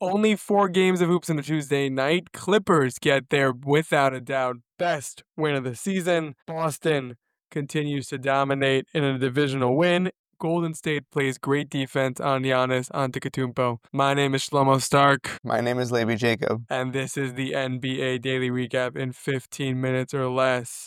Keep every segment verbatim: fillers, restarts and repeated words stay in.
Only four games of hoops on a Tuesday night. Clippers get their, without a doubt, best win of the season. Boston continues to dominate in a divisional win. Golden State plays great defense on Giannis Antetokounmpo. My name is Shlomo Stark. My name is Levi Jacob. And this is the N B A Daily Recap in fifteen minutes or less.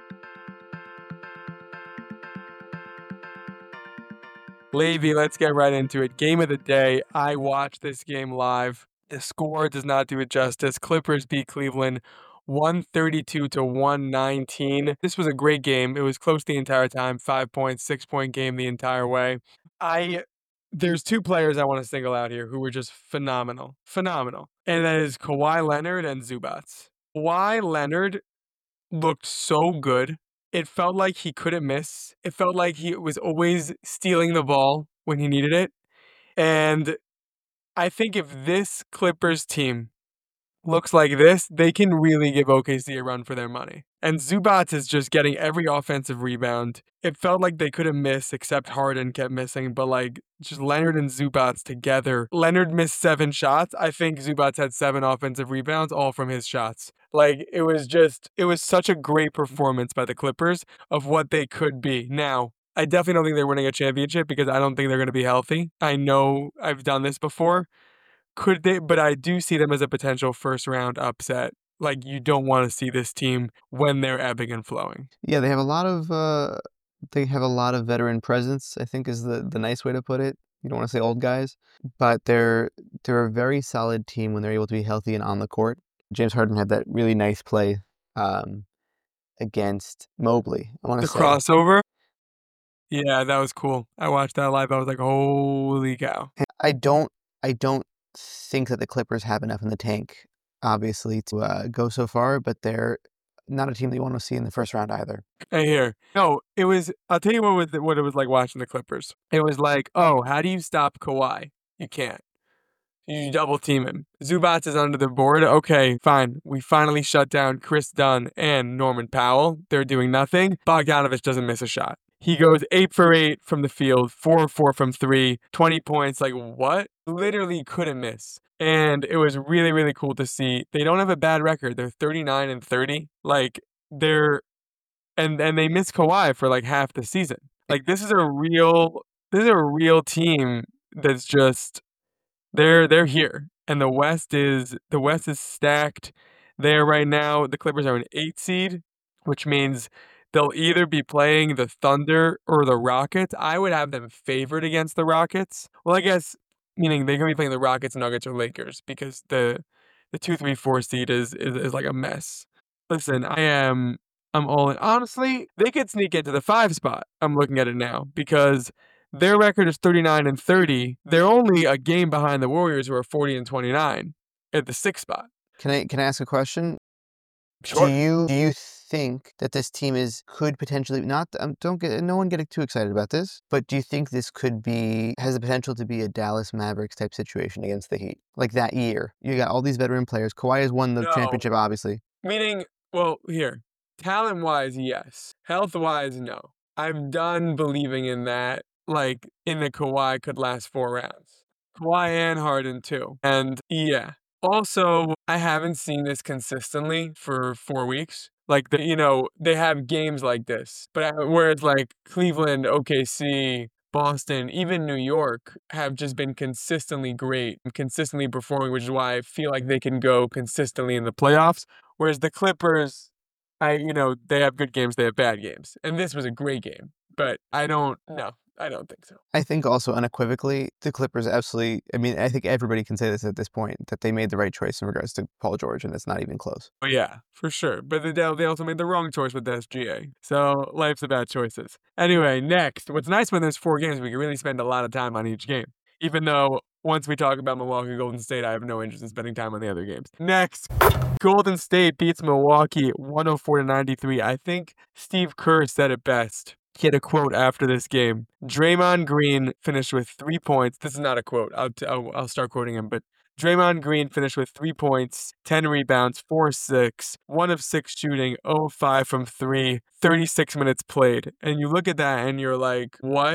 Levi, let's get right into it. Game of the day. I watched this game live. The score does not do it justice. Clippers beat Cleveland one thirty-two to one nineteen. This was a great game. It was close the entire time. Five point, six point game the entire way. I there's two players I want to single out here who were just phenomenal. Phenomenal. And that is Kawhi Leonard and Zubac. Kawhi Leonard looked so good. It felt like he couldn't miss. It felt like he was always stealing the ball when he needed it. And I think if this Clippers team looks like this, they can really give O K C a run for their money. And Zubac is just getting every offensive rebound. It felt like they couldn't miss, except Harden kept missing. But like just Leonard and Zubac together. Leonard missed seven shots. I think Zubac had seven offensive rebounds, all from his shots. Like it was just, it was such a great performance by the Clippers of what they could be. Now, I definitely don't think they're winning a championship because I don't think they're going to be healthy. I know I've done this before. Could they? But I do see them as a potential first round upset. Like you don't want to see this team when they're ebbing and flowing. Yeah, they have a lot of uh, they have a lot of veteran presence, I think is the, the nice way to put it. You don't want to say old guys, but they're they're a very solid team when they're able to be healthy and on the court. James Harden had that really nice play um, against Mobley. I want The to say crossover. Yeah, that was cool. I watched that live. I was like, holy cow. I don't I don't think that the Clippers have enough in the tank, obviously, to uh, go so far, but they're not a team that you want to see in the first round either. I hear. No, it was, I'll tell you what, was, what it was like watching the Clippers. It was like, oh, how do you stop Kawhi? You can't. You double team him. Zubac is under the board. Okay, fine. We finally shut down Chris Dunn and Norman Powell. They're doing nothing. Bogdanovich doesn't miss a shot. He goes eight for eight from the field, four for four from three, twenty points. Like, what? Literally couldn't miss. And it was really, really cool to see. They don't have a bad record. They're thirty-nine and thirty. Like, they're, and, and they miss Kawhi for like half the season. Like, this is a real, this is a real team that's just, they're, they're here. And the West is, the West is stacked there right now. The Clippers are an eight seed, which means they'll either be playing the Thunder or the Rockets. I would have them favored against the Rockets. Well, I guess, meaning they're going to be playing the Rockets, Nuggets, or Lakers because the the two, three, four seed is, is, is like a mess. Listen, I am, I'm all in. Honestly, they could sneak into the five spot. I'm looking at it now because their record is thirty-nine and thirty. They're only a game behind the Warriors who are forty and twenty-nine at the sixth spot. Can I can I ask a question? Sure. Do you do you think that this team is could potentially not? Um, don't get no one get too excited about this. But do you think this could be has the potential to be a Dallas Mavericks type situation against the Heat? Like that year, you got all these veteran players. Kawhi has won the No. championship, obviously. Meaning, well, here, talent-wise, yes. Health-wise, no. I'm done believing in that. Like, in the Kawhi could last four rounds. Kawhi and Harden, too. And, yeah. Also, I haven't seen this consistently for four weeks. Like, the, you know, they have games like this. But I, where it's like Cleveland, O K C, Boston, even New York have just been consistently great and consistently performing, which is why I feel like they can go consistently in the playoffs. Whereas the Clippers, I, you know, they have good games, they have bad games. And this was a great game. But I don't, no, I don't think so. I think also unequivocally, the Clippers absolutely, I mean, I think everybody can say this at this point, that they made the right choice in regards to Paul George, and it's not even close. Oh, yeah, for sure. But they they also made the wrong choice with the S G A. So life's about choices. Anyway, next. What's nice when there's four games, we can really spend a lot of time on each game. Even though once we talk about Milwaukee Golden State, I have no interest in spending time on the other games. Next. Golden State beats Milwaukee one oh four to ninety-three. I think Steve Kerr said it best. He had a quote after this game. Draymond Green finished with three points. This is not a quote. I'll, t- I'll, I'll start quoting him. But Draymond Green finished with three points, ten rebounds, four six, one of six shooting, zero of five from three, thirty-six minutes played. And you look at that and you're like, what?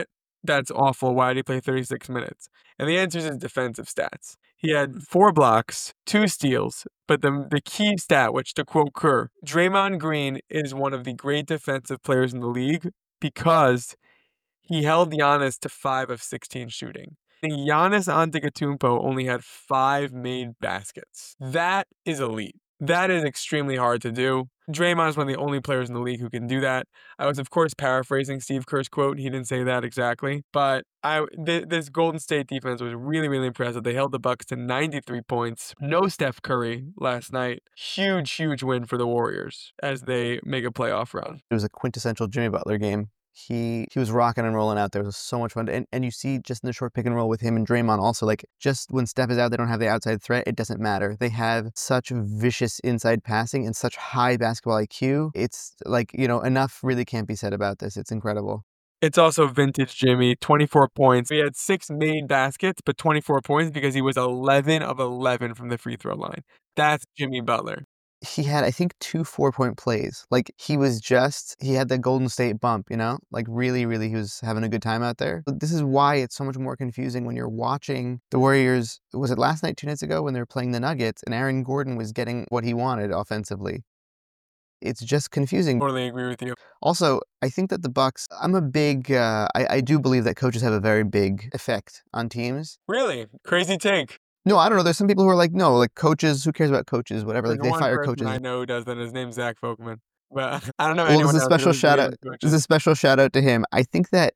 That's awful. Why did he play thirty-six minutes? And the answer is his defensive stats. He had four blocks, two steals, but the, the key stat, which to quote Kerr, Draymond Green is one of the great defensive players in the league because he held Giannis to five of sixteen shooting. And Giannis Antetokounmpo only had five made baskets. That is elite. That is extremely hard to do. Draymond is one of the only players in the league who can do that. I was, of course, paraphrasing Steve Kerr's quote. He didn't say that exactly. But I, th- this Golden State defense was really, really impressive. They held the Bucks to ninety-three points. No Steph Curry last night. Huge, huge win for the Warriors as they make a playoff run. It was a quintessential Jimmy Butler game. He he was rocking and rolling out there. It was so much fun. And, and you see just in the short pick and roll with him and Draymond also, like, just when Steph is out, they don't have the outside threat. It doesn't matter. They have such vicious inside passing and such high basketball I Q. It's like, you know, enough really can't be said about this. It's incredible. It's also vintage Jimmy, twenty-four points. He had six made baskets, but twenty-four points because he was eleven of eleven from the free throw line. That's Jimmy Butler. He had, I think, two four-point plays. Like, he was just, he had the Golden State bump, you know? Like, really, really, he was having a good time out there. But this is why it's so much more confusing when you're watching the Warriors. Was it last night, two nights ago, when they were playing the Nuggets, and Aaron Gordon was getting what he wanted offensively? It's just confusing. Totally agree with you. Also, I think that the Bucks, I'm a big, uh, I, I do believe that coaches have a very big effect on teams. Really? Crazy take. No, I don't know. There's some people who are like, no, like coaches, who cares about coaches, whatever. Like, There's they one fire person coaches. I know who does that. His name's Zach Folkman. But I don't know Well, anyone there's a else special who shout really out. coaches. There's a special shout out to him. I think that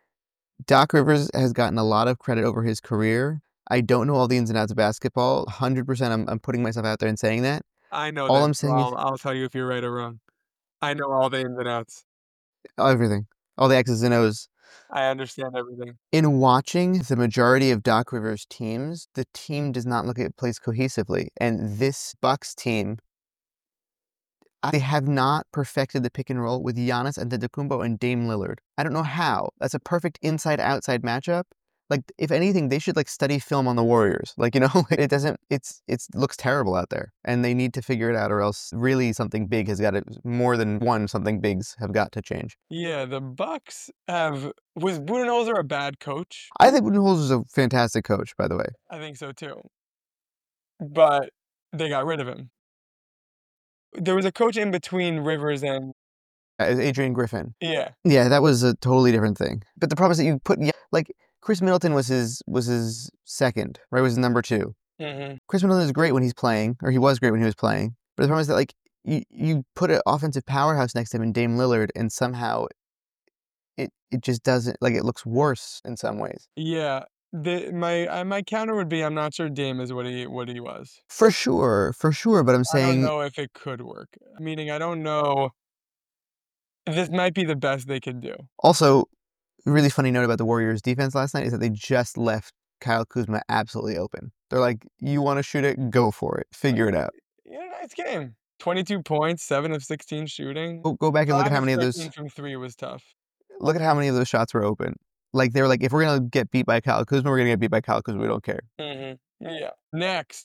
Doc Rivers has gotten a lot of credit over his career. I don't know all the ins and outs of basketball. one hundred percent I'm, I'm putting myself out there and saying that. I know all that. I'm saying I'll, is I'll tell you if you're right or wrong. I know all the ins and outs. Everything. All the X's and O's. I understand everything. In watching the majority of Doc Rivers teams, the team does not look at plays cohesively. And this Bucks team, they have not perfected the pick and roll with Giannis Antetokounmpo and Dame Lillard. I don't know how. That's a perfect inside-outside matchup. Like, if anything, they should, like, study film on the Warriors. Like, you know, it doesn't, it's, it's looks terrible out there. And they need to figure it out, or else really something big has got to, more than one something bigs have got to change. Yeah, the Bucks have, was Budenholzer a bad coach? I think Budenholzer is a fantastic coach, by the way. I think so too. But they got rid of him. There was a coach in between Rivers and Uh, Adrian Griffin. Yeah. Yeah, that was a totally different thing. But the problem is that you put, like, Chris Middleton was his was his second, right? Was his number two. Mm-hmm. Chris Middleton is great when he's playing, or he was great when he was playing. But the problem is that, like, you, you put an offensive powerhouse next to him in Dame Lillard, and somehow it it just doesn't, like, it looks worse in some ways. Yeah. The, my uh, my counter would be I'm not sure Dame is what he what he was. For sure, for sure. But I'm I don't saying, know if it could work. Meaning I don't know. This might be the best they can do. also, a really funny note about the Warriors' defense last night is that they just left Kyle Kuzma absolutely open. They're like, you want to shoot it? Go for it. Figure it out. Yeah, nice game. twenty-two points, seven of sixteen shooting. Go, go back and look at how Five many of of those. thirteen from three was tough. Look at how many of those shots were open. Like, they were like, if we're gonna get beat by Kyle Kuzma, we're gonna get beat by Kyle Kuzma. We don't care. Mm-hmm. Yeah. Next,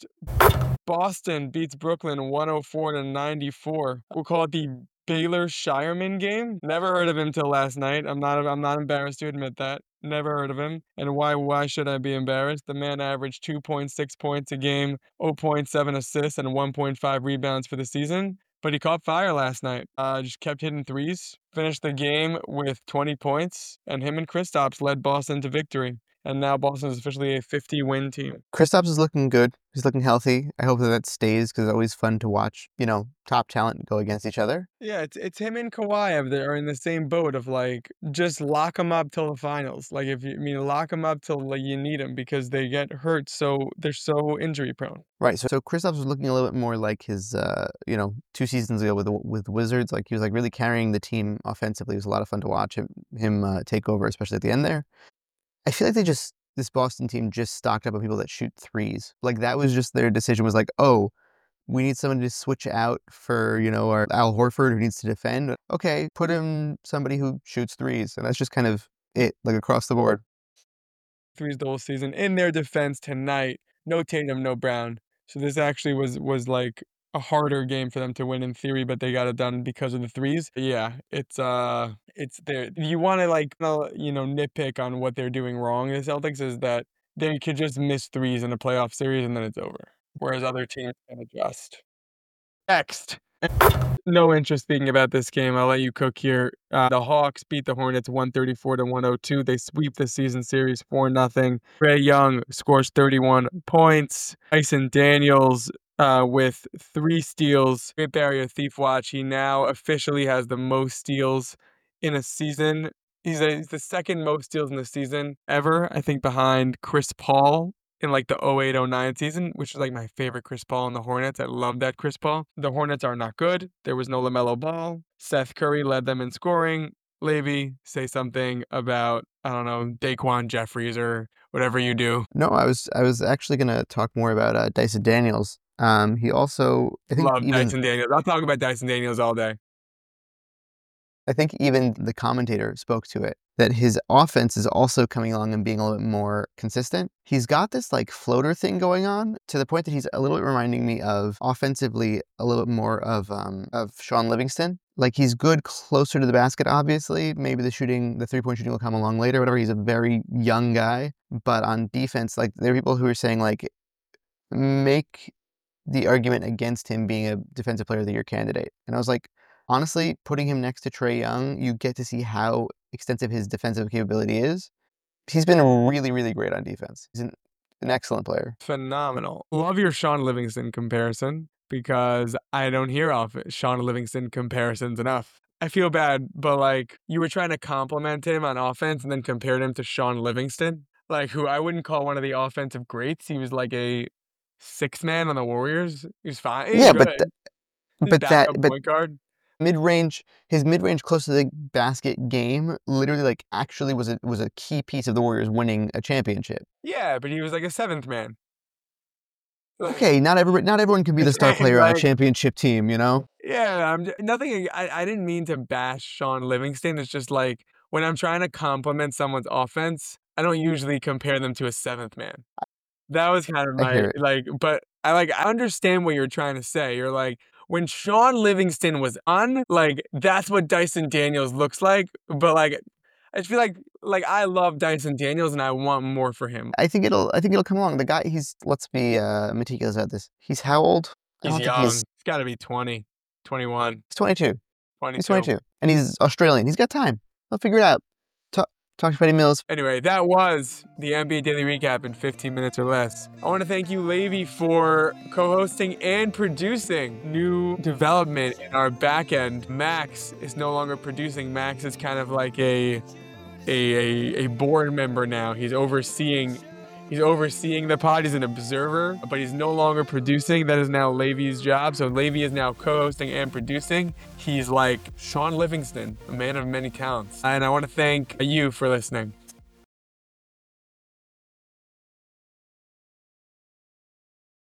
Boston beats Brooklyn one oh four to ninety-four. We'll call it the Baylor Shireman game. Never heard of him till last night. I'm not. I'm not embarrassed to admit that. Never heard of him. And why? Why should I be embarrassed? The man averaged two point six points a game, zero point seven assists, and one point five rebounds for the season. But he caught fire last night. Uh, just kept hitting threes. Finished the game with twenty points, and him and Kristaps led Boston to victory. And now Boston is officially a fifty-win team. Kristaps is looking good. He's looking healthy. I hope that that stays because it's always fun to watch, you know, top talent go against each other. Yeah, it's it's him and Kawhi that are in the same boat of, like, just lock them up till the finals. Like, if you I mean lock them up till, like, you need them because they get hurt, so they're so injury prone. Right. So, so Kristaps was looking a little bit more like his, uh, you know, two seasons ago with the, with Wizards. Like, he was like really carrying the team offensively. It was a lot of fun to watch him him uh, take over, especially at the end there. I feel like they just, this Boston team just stocked up on people that shoot threes. Like, that was just their decision, was like, oh, we need someone to switch out for, you know, our Al Horford who needs to defend. Okay, put him somebody who shoots threes. And that's just kind of it, like, across the board. Threes the whole season. In their defense tonight, no Tatum, no Brown. So this actually was was like a harder game for them to win in theory, but they got it done because of the threes. Yeah, it's uh, it's there. You want to like uh, you know nitpick on what they're doing wrong. The Celtics is that they could just miss threes in a playoff series and then it's over, whereas other teams can adjust. Next. No interest speaking about this game. I'll let you cook here. Uh, the Hawks beat the Hornets one thirty-four to one oh two. They sweep the season series four nothing. Trae Young scores thirty-one points. Dyson Daniels uh, with three steals. Great Barrier Thief Watch. He now officially has the most steals in a season. He's, a, he's the second most steals in the season ever, I think, behind Chris Paul in like the oh eight oh nine season, which is like my favorite Chris Paul in the Hornets. I love that Chris Paul. The Hornets are not good. There was no LaMelo Ball. Seth Curry led them in scoring. Levy, say something about, I don't know, Daquan Jeffries or whatever you do. No, I was I was actually going to talk more about uh, Dyson Daniels. Um, he also, I think Love even, Dyson Daniels. I'll talk about Dyson Daniels all day. I think even the commentator spoke to it, that his offense is also coming along and being a little bit more consistent. He's got this like floater thing going on to the point that he's a little bit reminding me of offensively a little bit more of um, of Sean Livingston. Like he's good closer to the basket, obviously. Maybe the shooting, the three-point shooting will come along later, whatever. He's a very young guy. But on defense, like there are people who are saying like, make the argument against him being a defensive player of the year candidate. And I was like, honestly, putting him next to Trae Young, you get to see how extensive his defensive capability is. He's been really, really great on defense. He's an, an excellent player. Phenomenal. Love your Sean Livingston comparison because I don't hear off Sean Livingston comparisons enough. I feel bad, but like you were trying to compliment him on offense and then compared him to Sean Livingston, like who I wouldn't call one of the offensive greats. He was like a sixth man on the Warriors. He was fine. He's yeah, good. but th- but that but point guard. Mid-range, his mid-range close to the basket game literally like actually was a was a key piece of the Warriors winning a championship. Yeah, but he was like a seventh man. Like, okay, not every not everyone can be the star player like, on a championship team, you know? Yeah, I'm nothing I, I didn't mean to bash Sean Livingston. It's just like when I'm trying to compliment someone's offense, I don't usually compare them to a seventh man. That was kind of my like but I like I understand what you're trying to say. You're like when Sean Livingston was on, like, that's what Dyson Daniels looks like. But, like, I just feel like, like, I love Dyson Daniels and I want more for him. I think it'll, I think it'll come along. The guy, he's, let's be uh, meticulous about this. He's how old? He's young. He's, he's got to be twenty, twenty-one. He's twenty-two. twenty-two. He's twenty-two. And he's Australian. He's got time. He'll figure it out. Talk, talk to Patty Mills. Anyway, that was the N B A Daily Recap in fifteen minutes or less. I want to thank you, Levy, for co-hosting and producing new development in our back end. Max is no longer producing. Max is kind of like a a, a, a board member now. He's overseeing He's overseeing the pod. He's an observer, but he's no longer producing. That is now Levy's job. So Levy is now co-hosting and producing. He's like Sean Livingston, a man of many talents. And I want to thank you for listening.